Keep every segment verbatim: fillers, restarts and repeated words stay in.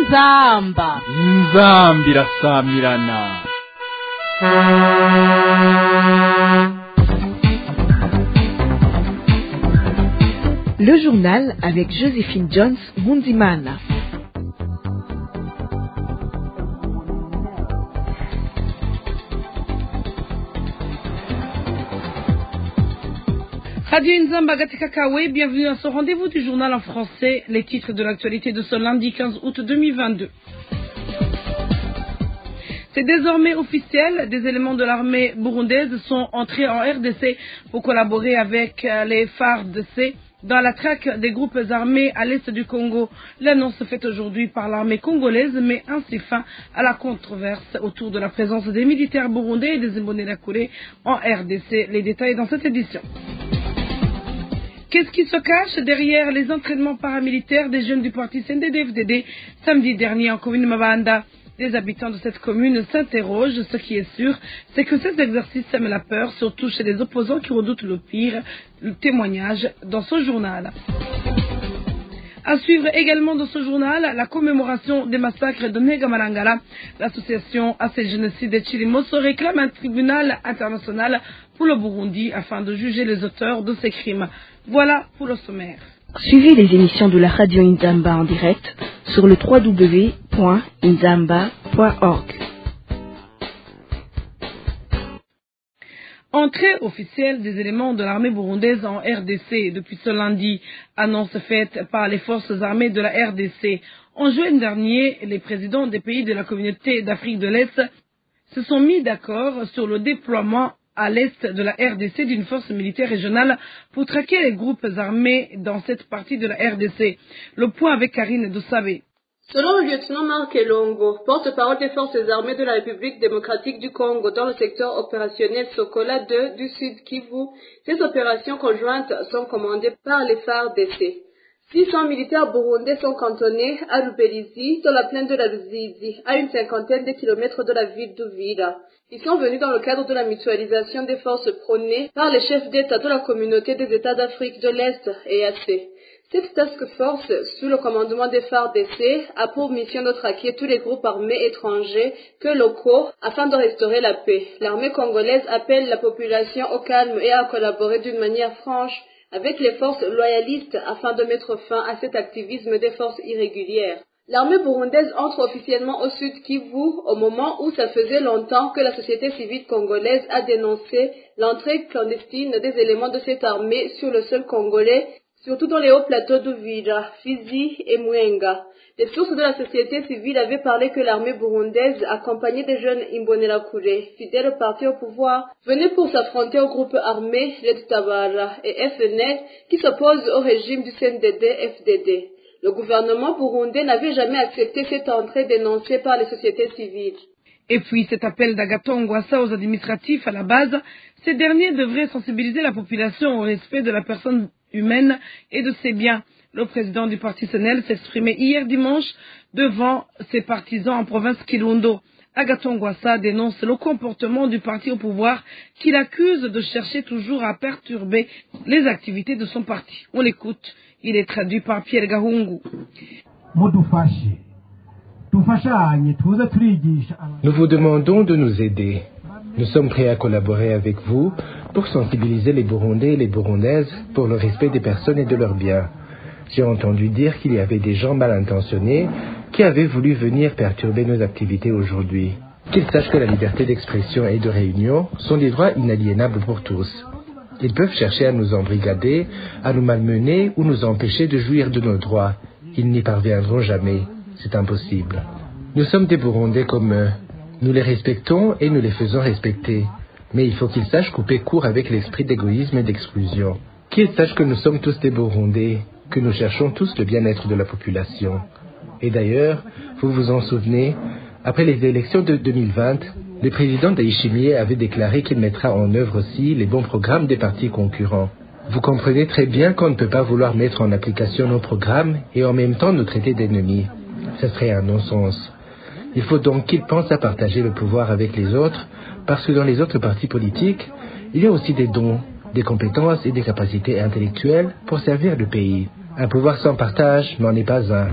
inzamba inzambi irasamirana. Le journal avec Joséphine Jones Mundimana. Radio Inzamba Gatika Kawe, bienvenue à ce rendez-vous du journal en français, les titres de l'actualité de ce lundi quinze août deux mille vingt-deux. C'est désormais officiel, des éléments de l'armée burundaise sont entrés en R D C pour collaborer avec les F A R D C dans la traque des groupes armés à l'est du Congo. L'annonce faite aujourd'hui par l'armée congolaise met ainsi fin à la controverse autour de la présence des militaires burundais et des Imbonerakure en R D C. Les détails dans cette édition. Qu'est-ce qui se cache derrière les entraînements paramilitaires des jeunes du parti C N D D F D D samedi dernier en commune Mabanda? Les habitants de cette commune s'interrogent. Ce qui est sûr, c'est que ces exercices sèment la peur, surtout chez les opposants qui redoutent le pire. Le témoignage dans ce journal. À suivre également dans ce journal, la commémoration des massacres de Negamalangala. L'association A C Génocide de Chirimoso réclame un tribunal international pour le Burundi afin de juger les auteurs de ces crimes. Voilà pour le sommaire. Suivez les émissions de la radio Inzamba en direct sur le w w w point inzamba point org. Entrée officielle des éléments de l'armée burundaise en R D C depuis ce lundi, annonce faite par les forces armées de la R D C. En juin dernier, les présidents des pays de la communauté d'Afrique de l'Est se sont mis d'accord sur le déploiement à l'est de la R D C d'une force militaire régionale pour traquer les groupes armés dans cette partie de la R D C. Le point avec Karine Dossabé. Selon le lieutenant Marc Elongo, porte-parole des forces armées de la République démocratique du Congo dans le secteur opérationnel Sokola deux du Sud Kivu, ces opérations conjointes sont commandées par les F A R D C. six cents militaires burundais sont cantonnés à Luberizi, dans la plaine de la Ruzizi, à une cinquantaine de kilomètres de la ville d'Uvira. Ils sont venus dans le cadre de la mutualisation des forces prônées par les chefs d'État de la communauté des États d'Afrique de l'Est, E A C. Cette task force, sous le commandement des F A R D C, a pour mission de traquer tous les groupes armés étrangers que locaux afin de restaurer la paix. L'armée congolaise appelle la population au calme et à collaborer d'une manière franche avec les forces loyalistes afin de mettre fin à cet activisme des forces irrégulières. L'armée burundaise entre officiellement au Sud Kivu au moment où ça faisait longtemps que la société civile congolaise a dénoncé l'entrée clandestine des éléments de cette armée sur le sol congolais, surtout dans les hauts plateaux d'Uvira, Fizi et Mwenga. Les sources de la société civile avaient parlé que l'armée burundaise, accompagnée des jeunes Imbonerakure, fidèles au parti au pouvoir, venait pour s'affronter aux groupes armés, les Tabara et F N L, qui s'opposent au régime du C N D D F D D. Le gouvernement burundais n'avait jamais accepté cette entrée dénoncée par les sociétés civiles. Et puis cet appel d'Agathon Rwasa aux administratifs à la base, ces derniers devraient sensibiliser la population au respect de la personne humaine et de ses biens. Le président du parti C N L s'exprimait hier dimanche devant ses partisans en province Kirundo. Agathon Rwasa dénonce le comportement du parti au pouvoir qu'il accuse de chercher toujours à perturber les activités de son parti. On l'écoute, il est traduit par Pierre Gahungu. Nous vous demandons de nous aider. Nous sommes prêts à collaborer avec vous pour sensibiliser les Burundais et les Burundaises pour le respect des personnes et de leurs biens. J'ai entendu dire qu'il y avait des gens mal intentionnés qui avaient voulu venir perturber nos activités aujourd'hui. Qu'ils sachent que la liberté d'expression et de réunion sont des droits inaliénables pour tous. Ils peuvent chercher à nous embrigader, à nous malmener ou nous empêcher de jouir de nos droits. Ils n'y parviendront jamais. C'est impossible. Nous sommes des Burundais comme eux. Nous les respectons et nous les faisons respecter. Mais il faut qu'ils sachent couper court avec l'esprit d'égoïsme et d'exclusion. Qu'ils sachent que nous sommes tous des Burundais, que nous cherchons tous le bien-être de la population. Et d'ailleurs, vous vous en souvenez, après les élections de deux mille vingt, le président Ndayishimiye avait déclaré qu'il mettra en œuvre aussi les bons programmes des partis concurrents. Vous comprenez très bien qu'on ne peut pas vouloir mettre en application nos programmes et en même temps nous traiter d'ennemis. Ce serait un non-sens. Il faut donc qu'ils pensent à partager le pouvoir avec les autres, parce que dans les autres partis politiques, il y a aussi des dons, des compétences et des capacités intellectuelles pour servir le pays. Un pouvoir sans partage n'en est pas un.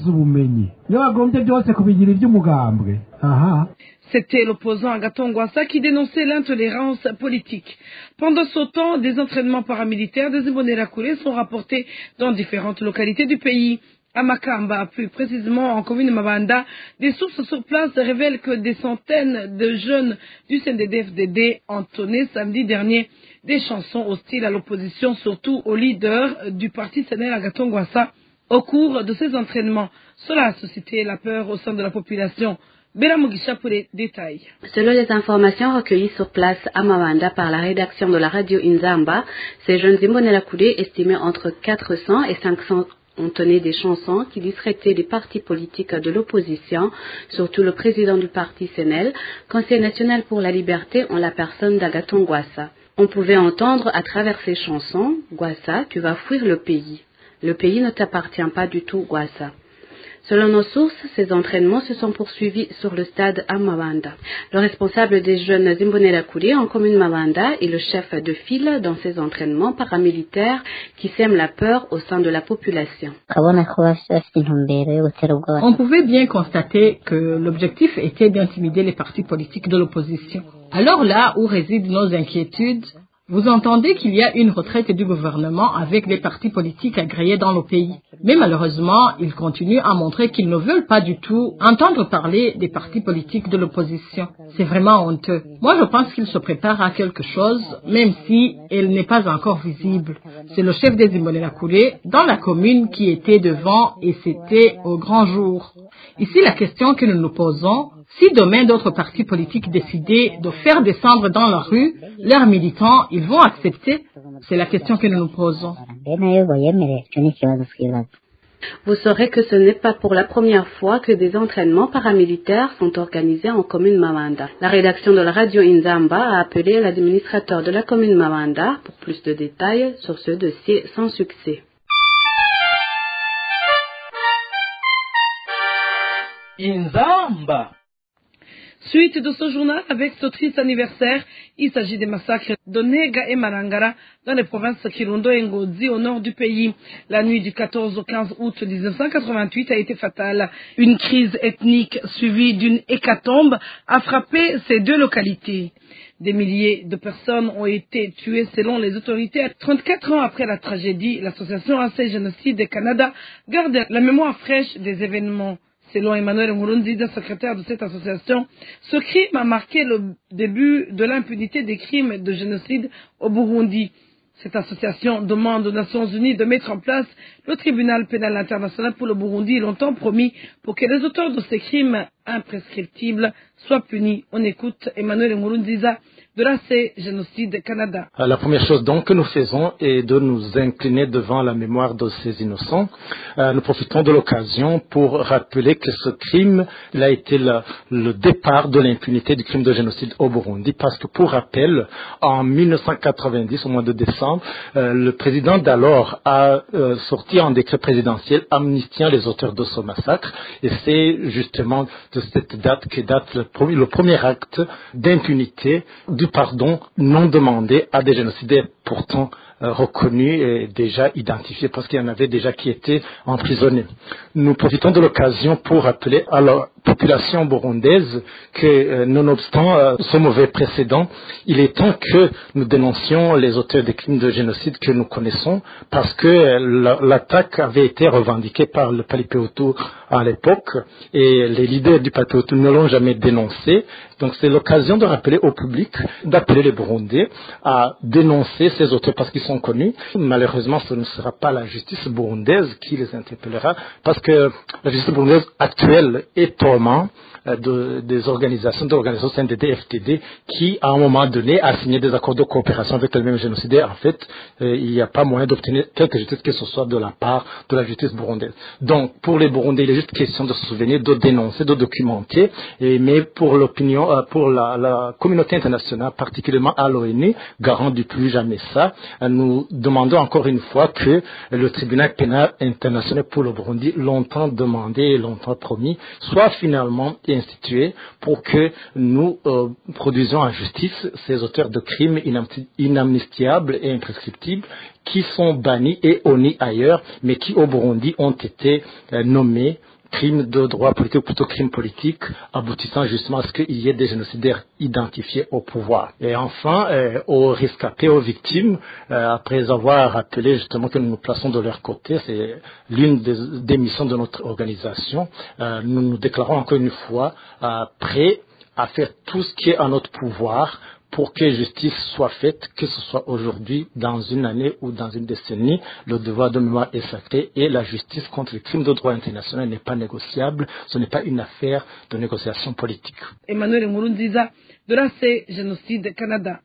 C'était l'opposant Agathon Rwasa qui dénonçait l'intolérance politique. Pendant ce temps, des entraînements paramilitaires des Imbonerakure sont rapportés dans différentes localités du pays. À Makamba, plus précisément en commune Mabanda, des sources sur place révèlent que des centaines de jeunes du C N D D F D D ont entonné samedi dernier des chansons hostiles à l'opposition, surtout au leader du parti C N L Agathon Rwasa. Au cours de ces entraînements, cela a suscité la peur au sein de la population. Bela Mugisha pour les détails. Selon les informations recueillies sur place à Mabanda par la rédaction de la radio Inzamba, ces jeunes Imbonerakure estimés entre quatre cents et cinq cents ont tonné des chansons qui discrétaient les partis politiques de l'opposition, surtout le président du parti C N L, Conseil national pour la liberté en la personne d'Agathon Rwasa. On pouvait entendre à travers ces chansons « Rwasa, tu vas fuir le pays. Le pays ne t'appartient pas du tout, Rwasa ». Selon nos sources, ces entraînements se sont poursuivis sur le stade à Mabanda. Le responsable des jeunes Imbonerakure en commune Mabanda est le chef de file dans ces entraînements paramilitaires qui sèment la peur au sein de la population. On pouvait bien constater que l'objectif était d'intimider les partis politiques de l'opposition. Alors là où résident nos inquiétudes, vous entendez qu'il y a une retraite du gouvernement avec des partis politiques agréés dans le pays. Mais malheureusement, ils continuent à montrer qu'ils ne veulent pas du tout entendre parler des partis politiques de l'opposition. C'est vraiment honteux. Moi, je pense qu'ils se préparent à quelque chose, même si elle n'est pas encore visible. C'est le chef des Imbonerakure dans la commune qui était devant et c'était au grand jour. Ici, la question que nous nous posons, si demain d'autres partis politiques décidaient de faire descendre dans la rue leurs militants, ils vont accepter? C'est la question que nous nous posons. Vous saurez que ce n'est pas pour la première fois que des entraînements paramilitaires sont organisés en commune Mabanda. La rédaction de la radio Inzamba a appelé l'administrateur de la commune Mabanda pour plus de détails sur ce dossier sans succès. Inzamba. Suite de ce journal avec ce triste anniversaire, il s'agit des massacres de Nega et Malangara dans les provinces Kirundo et Ngozi au nord du pays. La nuit du quatorze au quinze août dix-neuf cent quatre-vingt-huit a été fatale. Une crise ethnique suivie d'une hécatombe a frappé ces deux localités. Des milliers de personnes ont été tuées selon les autorités. trente-quatre ans après la tragédie, l'association Assez Génocide Canada garde la mémoire fraîche des événements. Selon Emmanuel Nkurunziza, secrétaire de cette association, ce crime a marqué le début de l'impunité des crimes de génocide au Burundi. Cette association demande aux Nations Unies de mettre en place le tribunal pénal international pour le Burundi, longtemps promis, pour que les auteurs de ces crimes imprescriptibles soient punis. On écoute Emmanuel Nkurunziza de l'A C Génocide Canada. La première chose donc que nous faisons est de nous incliner devant la mémoire de ces innocents. Euh, nous profitons de l'occasion pour rappeler que ce crime il a été le, le départ de l'impunité du crime de génocide au Burundi, parce que pour rappel, en mille neuf cent quatre-vingt-dix, au mois de décembre, euh, le président d'alors a euh, sorti un décret présidentiel amnistiant les auteurs de ce massacre, et c'est justement de cette date que date le premier, le premier acte d'impunité du pardon non demandé à des génocidaires pourtant euh, reconnus et déjà identifiés, parce qu'il y en avait déjà qui étaient emprisonnés. Nous profitons de l'occasion pour rappeler à la population burundaise que, euh, nonobstant euh, ce mauvais précédent, il est temps que nous dénoncions les auteurs des crimes de génocide que nous connaissons, parce que euh, l'attaque avait été revendiquée par le Palipeutu à l'époque, et les leaders du Palipeutu ne l'ont jamais dénoncé. Donc c'est l'occasion de rappeler au public, d'appeler les Burundais à dénoncer ces auteurs parce qu'ils sont connus. Malheureusement, ce ne sera pas la justice burundaise qui les interpellera, parce que la justice burundaise actuelle est tourment de, des organisations, de l'organisation C N D D F D D qui, à un moment donné, a signé des accords de coopération avec le même génocidaire. En fait, euh, il n'y a pas moyen d'obtenir quelque justice que ce soit de la part de la justice burundaise. Donc, pour les Burundais, il est juste question de se souvenir, de dénoncer, de documenter, et, mais pour l'opinion, euh, pour la, la communauté internationale, particulièrement à l'O N U, garant du plus jamais ça, euh, nous demandons encore une fois que le tribunal pénal international pour le Burundi, longtemps demandé et longtemps promis, soit finalement institué pour que nous euh, produisions en justice ces auteurs de crimes inamnistiables et imprescriptibles qui sont bannis et honnis ailleurs, mais qui au Burundi ont été euh, nommés crimes de droit politique, ou plutôt crimes politiques, aboutissant justement à ce qu'il y ait des génocidaires identifiés au pouvoir. Et enfin, euh, aux rescapés, aux victimes, euh, après avoir rappelé justement que nous nous plaçons de leur côté, c'est l'une des, des missions de notre organisation, euh, nous nous déclarons encore une fois euh, prêts à faire tout ce qui est en notre pouvoir pour que justice soit faite, que ce soit aujourd'hui, dans une année ou dans une décennie. Le devoir de mémoire est sacré et la justice contre les crimes de droit international n'est pas négociable. Ce n'est pas une affaire de négociation politique. Emmanuel Nkurunziza de l'A C Génocide Canada.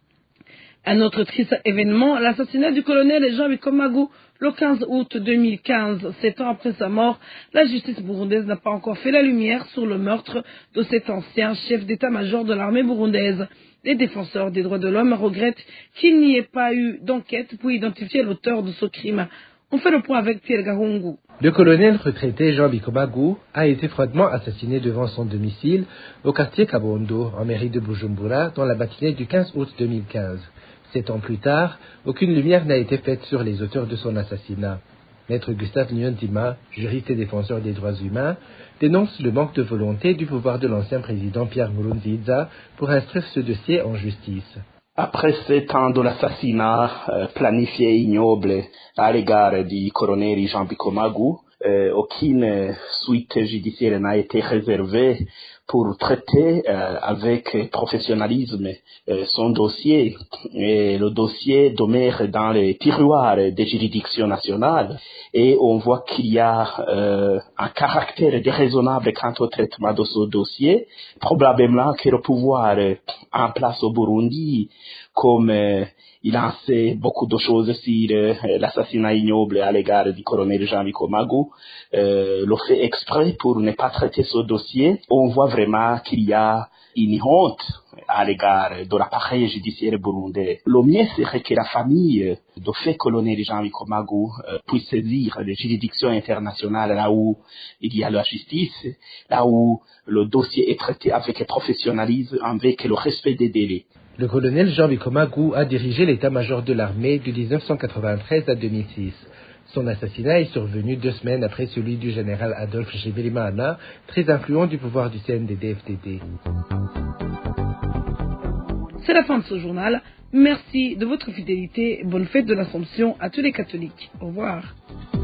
Un autre triste événement, l'assassinat du colonel Jean Bikomagu le quinze août deux mille quinze. Sept ans après sa mort, la justice burundaise n'a pas encore fait la lumière sur le meurtre de cet ancien chef d'état-major de l'armée burundaise. Les défenseurs des droits de l'homme regrettent qu'il n'y ait pas eu d'enquête pour identifier l'auteur de ce crime. On fait le point avec Pierre Gahungu. Le colonel retraité Jean Bikomagu a été froidement assassiné devant son domicile au quartier Kabondo, en mairie de Bujumbura, dans la matinée du quinze août deux mille quinze. Sept ans plus tard, aucune lumière n'a été faite sur les auteurs de son assassinat. Maître Gustave Nyondima, juriste et défenseur des droits humains, dénonce le manque de volonté du pouvoir de l'ancien président Pierre Nkurunziza pour instruire ce dossier en justice. Après sept ans de l'assassinat euh, planifié et ignoble à l'égard du colonel Jean Bikomagu, euh, aucune suite judiciaire n'a été réservée pour traiter euh, avec professionnalisme euh, son dossier. Et le dossier demeure dans les tiroirs des juridictions nationales et on voit qu'il y a euh, un caractère déraisonnable quant au traitement de ce dossier. Probablement que le pouvoir euh, en place au Burundi, comme euh, il en sait beaucoup de choses sur euh, l'assassinat ignoble à l'égard du colonel Jean Bikomagu, euh, le fait exprès pour ne pas traiter ce dossier. On voit vraiment qu'il y a une honte à l'égard de l'appareil judiciaire burundais. Le mieux serait que la famille de fait colonel Jean Bikomagu euh, puisse saisir les juridictions internationales là où il y a la justice, là où le dossier est traité avec professionnalisme, avec le respect des délais. Le colonel Jean Bikomagu a dirigé l'état-major de l'armée de dix-neuf cent quatre-vingt-treize à deux mille six. Son assassinat est survenu deux semaines après celui du général Adolphe Chivilimana, très influent du pouvoir du C N D D F D D. C'est la fin de ce journal. Merci de votre fidélité. Bonne fête de l'Assomption à tous les catholiques. Au revoir.